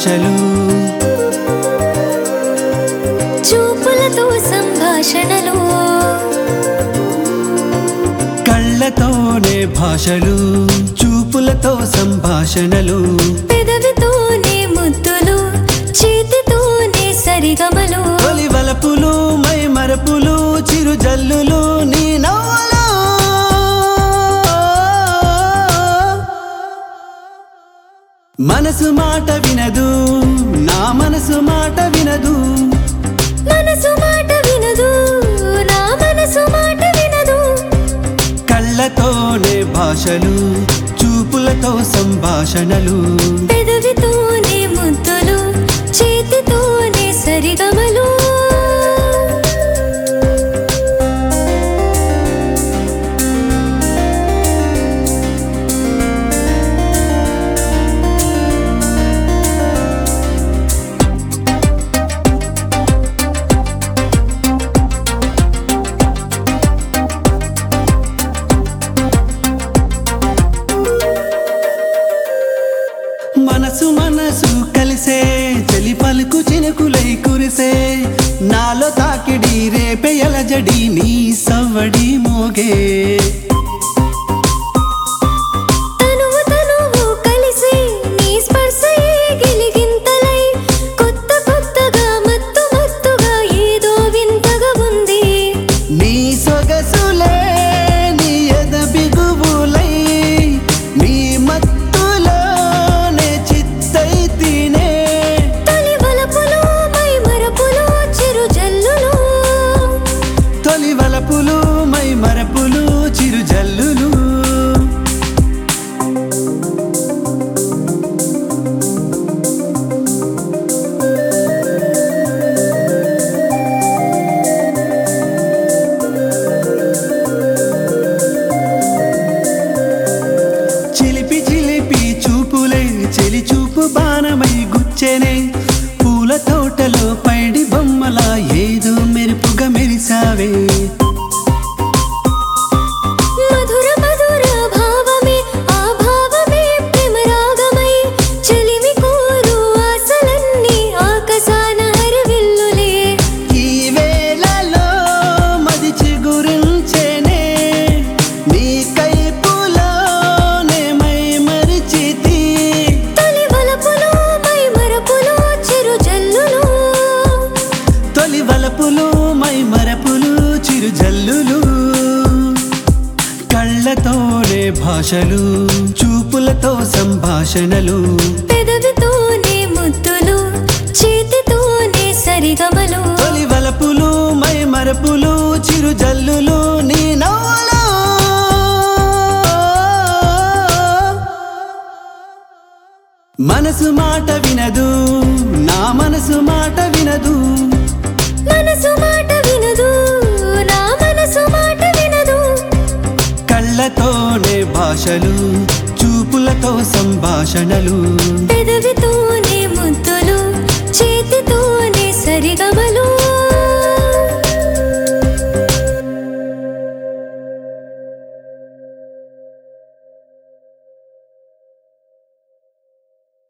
భాషలు చూపులతో సంభాషణలు కళ్ళతోనే భాషలు చూపులతో సంభాషణలు పెదవితోనే ముద్దులు చేతితోనే సరిగమలు తొలి వలపులు మై మరపులు చిరు జల్లులు నీ నవ్వులు మనసు మాట వినదు నా మనసు మాట వినదు మనసు మాట వినదు నా మనసు మాట వినదు కళ్ళతోనే భాషలు చూపులతో సంభాషణలు పెదవితోనే ముద్దులు చేతితోనే సరిగమలు మనసు మనసు కలిసే చెలి పలుకు చినుకులై కురిసే నాలో తాకిడి రేపే ఎలజడి నీ సవ్వడి మోగే తనువు తనువు కలిసి నీ స్పర్శయే గిలిగింతలై కొత్త కొత్తగా మత్తు మత్తుగా ఏదో వింతగా ఉంది నీ సొగసులే నీ ఎద బిగువులై నీ మత్తులోనే చిత్తై తినే తొలి వలపులు మై మరపులు చిరు జల్లులు తొలి వలపులు మై మరపులు చిరు జల్లులు చిలిపి చిలిపి చూపులే చెలి చూపు బాణమై గుచ్చెనే పూల తోటలో పైడి బొమ్మలా ఏదో మెరుపుగా మెరిసావే మధుర మధుర భావమే ఆ భావమే ప్రేమ రాగమై చెలిమి కోరు ఆశలన్నీ ఆకాశాన హరివిల్లులే ఈ వేళలో మది చిగురించెనే నీ కైపులోనే మై మరిచితి తొలి వలపులు మై మరపులు చిరు జల్లులు తొలి వలపులు మై మరపులు చిరు జల్లులు కళ్ళతోనే భాషలు చూపులతో సంభాషణలు పెదవితోనే ముద్దులు చేతితోనే సరిగమలు తొలి వలపులు మై మరపులు చిరు జల్లులు నీ నవ్వులు మనసు మాట వినదు నా మనసు మాట వినదు మనసు మాట వినదు నా మనసు మాట వినదు కళ్ళతోనే భాషలు చూపులతో సంభాషణలు పెదవి